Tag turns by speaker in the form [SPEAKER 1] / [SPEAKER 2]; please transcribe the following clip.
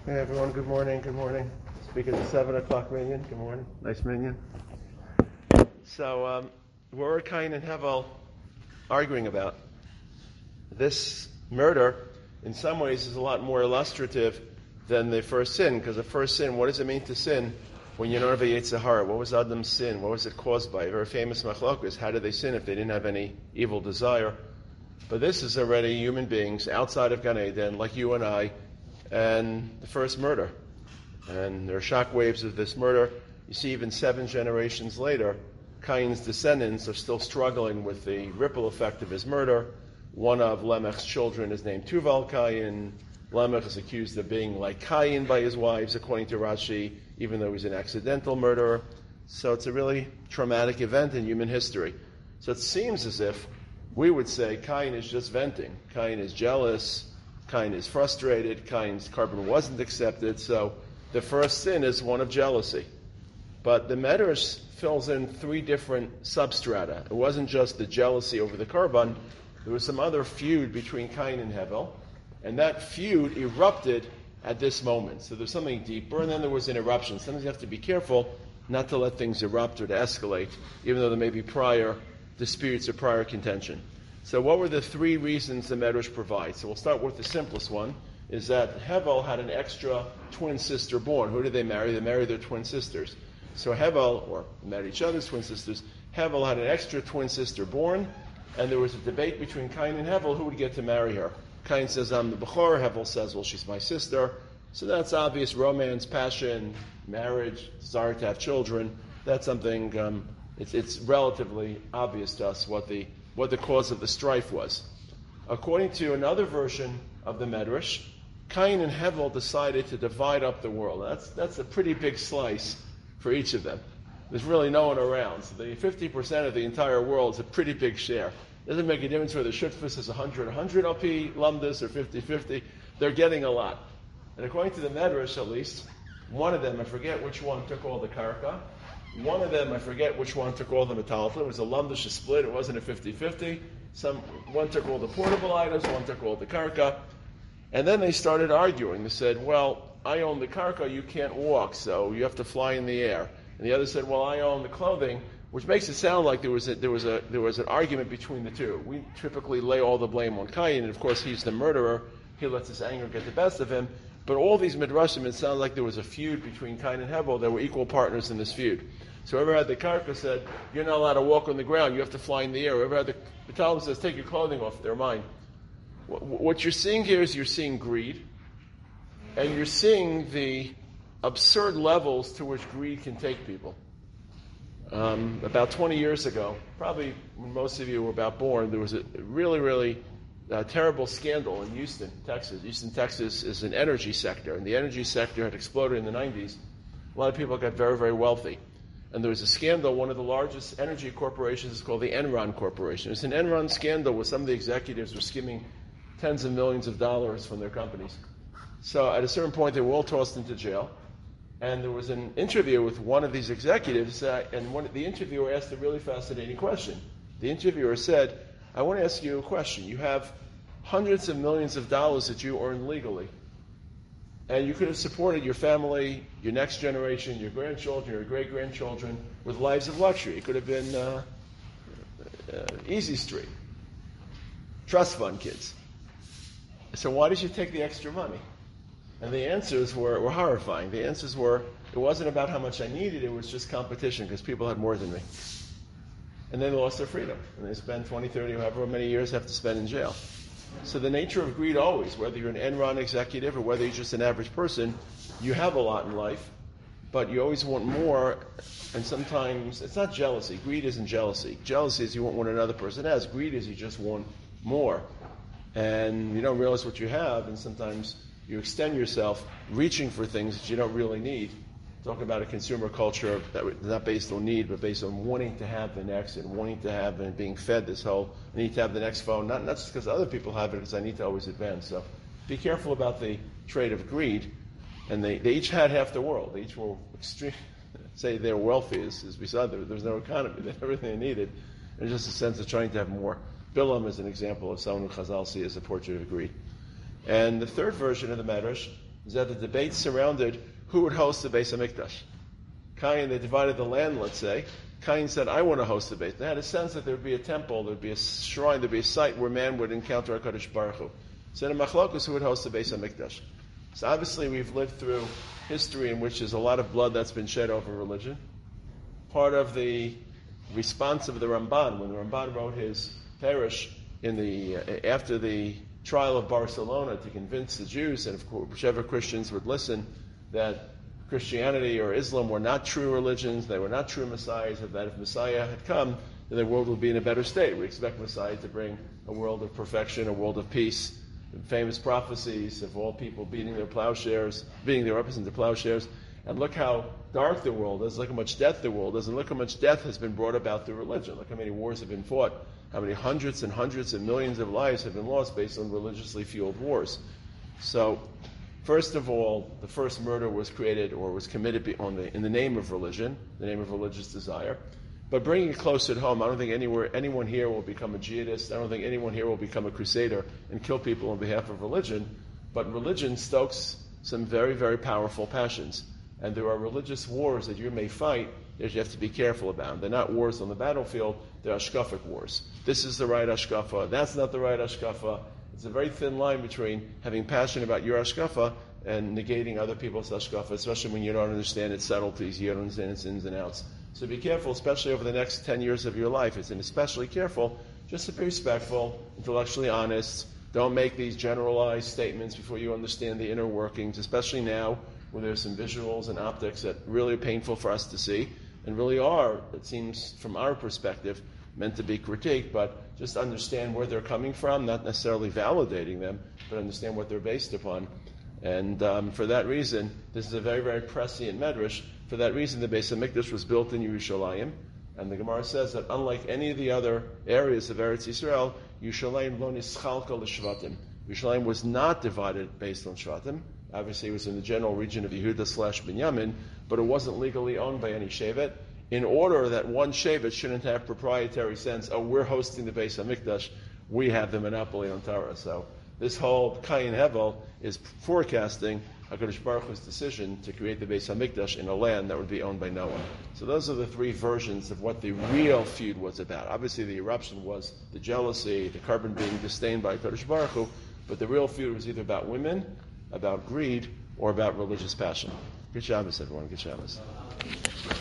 [SPEAKER 1] Hey everyone, good morning, good morning. Speaking of the 7 o'clock minion, good morning. Nice minion. So, what were Cain and Hevel arguing about? This murder, in some ways, is a lot more illustrative than the first sin, because the first sin, what does it mean to sin when you don't have a Yetzer Hara? What was Adam's sin? What was it caused by? A very famous machlokas. How did they sin if they didn't have any evil desire? But this is already human beings outside of Gan Eden, like you and I, and the first murder. And there are shock waves of this murder. You see, even 7 generations later, Cain's descendants are still struggling with the ripple effect of his murder. One of Lamech's children is named Tuval Cain. Lamech is accused of being like Cain by his wives, according to Rashi, even though he's an accidental murderer. So it's a really traumatic event in human history. So it seems as if we would say Cain is just venting. Cain is jealous. Cain is frustrated. Cain's carbon wasn't accepted. So the first sin is one of jealousy. But the Medrash fills in 3 different substrata. It wasn't just the jealousy over the carbon. There was some other feud between Cain and Hevel. And that feud erupted at this moment. So there's something deeper. And then there was an eruption. Sometimes you have to be careful not to let things erupt or to escalate, even though there may be prior disputes or prior contention. So what were the 3 reasons the Medrash provides? So we'll start with the simplest one, is that Hevel had an extra twin sister born. Who did they marry? They married their twin sisters. So Hevel, or married each other's twin sisters, Hevel had an extra twin sister born, and there was a debate between Cain and Hevel who would get to marry her. Cain says, I'm the Bechor. Hevel says, well, she's my sister. So that's obvious romance, passion, marriage, desire to have children. That's something, it's relatively obvious to us what the cause of the strife was. According to another version of the Medrash, Cain and Hevel decided to divide up the world. That's a pretty big slice for each of them. There's really no one around. So the 50% of the entire world is a pretty big share. Doesn't make a difference whether Shutfus is 100 LP, Lumdus, or 50-50. They're getting a lot. And according to the Medrash, at least, one of them, I forget which one, took all the karka. One of them, I forget which one, took all the metalta. It was a Lumdish split. It wasn't a 50-50. One took all the portable items, one took all the karka. And then they started arguing. They said, well, I own the karka, you can't walk, so you have to fly in the air. And the other said, well, I own the clothing, which makes it sound like there was an argument between the two. We typically lay all the blame on Cain, and of course he's the murderer. He lets his anger get the best of him. But all these midrashim, it sounds like there was a feud between Cain and Hevel. They were equal partners in this feud. So whoever had the karka said, you're not allowed to walk on the ground, you have to fly in the air. Whoever had the Talmud says, take your clothing off, they're mine. What you're seeing here is you're seeing greed, and you're seeing the absurd levels to which greed can take people. About 20 years ago, probably when most of you were about born, there was a really, really terrible scandal in Houston, Texas. Houston, Texas is an energy sector, and the energy sector had exploded in the 90s. A lot of people got very, very wealthy. And there was a scandal. One of the largest energy corporations is called the Enron Corporation. It's an Enron scandal where some of the executives were skimming tens of millions of dollars from their companies. So at a certain point, they were all tossed into jail. And there was an interview with one of these executives, the interviewer asked a really fascinating question. The interviewer said, I want to ask you a question. You have hundreds of millions of dollars that you earn legally. And you could have supported your family, your next generation, your grandchildren, your great-grandchildren with lives of luxury. It could have been Easy Street, trust fund kids. So why did you take the extra money? And the answers were horrifying. The answers were, it wasn't about how much I needed, it was just competition because people had more than me. And they lost their freedom. And they spent 20, 30, however many years have to spend in jail. So the nature of greed always, whether you're an Enron executive or whether you're just an average person, you have a lot in life, but you always want more, and sometimes it's not jealousy. Greed isn't jealousy. Jealousy is you want what another person has. Greed is you just want more. And you don't realize what you have, and sometimes you extend yourself reaching for things that you don't really need. Talk about a consumer culture that is not based on need, but based on wanting to have the next and wanting to have and being fed this whole, I need to have the next phone, not just because other people have it, because I need to always advance. So be careful about the trait of greed. And they each had half the world. They each were extreme. Say their wealth is beside them. There's no economy. They had everything they needed. There's just a sense of trying to have more. Bilam is an example of someone who Chazal see as a portrait of greed. And the third version of the Medrash is that the debate surrounded who would host the Beis HaMikdash. Cain, they divided the land, let's say. Cain said, I want to host the Beis. They had a sense that there would be a temple, there would be a shrine, there would be a site where man would encounter HaKadosh Baruch Hu. So in Machlokus, who would host the Beis HaMikdash? So obviously we've lived through history in which there's a lot of blood that's been shed over religion. Part of the response of the Ramban, when the Ramban wrote his parish after the trial of Barcelona to convince the Jews, and of course whichever Christians would listen, that Christianity or Islam were not true religions, they were not true messiahs, and that if Messiah had come, then the world would be in a better state. We expect Messiah to bring a world of perfection, a world of peace. Famous prophecies of all people beating their weapons into plowshares. And look how dark the world is, look how much death the world is, and look how much death has been brought about through religion. Look how many wars have been fought, how many hundreds and hundreds of millions of lives have been lost based on religiously fueled wars. So, first of all, the first murder was created or was committed in the name of religion, the name of religious desire. But bringing it closer to home, I don't think anyone here will become a jihadist. I don't think anyone here will become a crusader and kill people on behalf of religion. But religion stokes some very, very powerful passions. And there are religious wars that you may fight that you have to be careful about. They're not wars on the battlefield, they're ashkafic wars. This is the right ashkafa, that's not the right ashkafa. It's a very thin line between having passion about your ashkafa and negating other people's ashkafa, especially when you don't understand its subtleties, you don't understand its ins and outs. So be careful, especially over the next 10 years of your life. It's especially careful just to be respectful, intellectually honest. Don't make these generalized statements before you understand the inner workings, especially now when there's some visuals and optics that really are painful for us to see and really are, it seems from our perspective, meant to be critiqued, but just understand where they're coming from, not necessarily validating them, but understand what they're based upon. And for that reason, this is a very, very prescient medrash. For that reason, the Beis HaMikdash was built in Yerushalayim. And the Gemara says that unlike any of the other areas of Eretz Yisrael, Yerushalayim lo nischalka l'shvatim. Yerushalayim was not divided based on shvatim. Obviously, it was in the general region of Yehuda/Binyamin, but it wasn't legally owned by any shevet. In order that one shevet shouldn't have proprietary sense, oh, we're hosting the Beis HaMikdash, we have the monopoly on Torah. So this whole Kayin Hevel is forecasting HaKadosh Baruch Hu's decision to create the Beis HaMikdash in a land that would be owned by no one. So those are the three versions of what the real feud was about. Obviously, the eruption was the jealousy, the carbon being disdained by HaKadosh Baruch Hu, but the real feud was either about women, about greed, or about religious passion. Good Shabbos, everyone. Good Shabbos.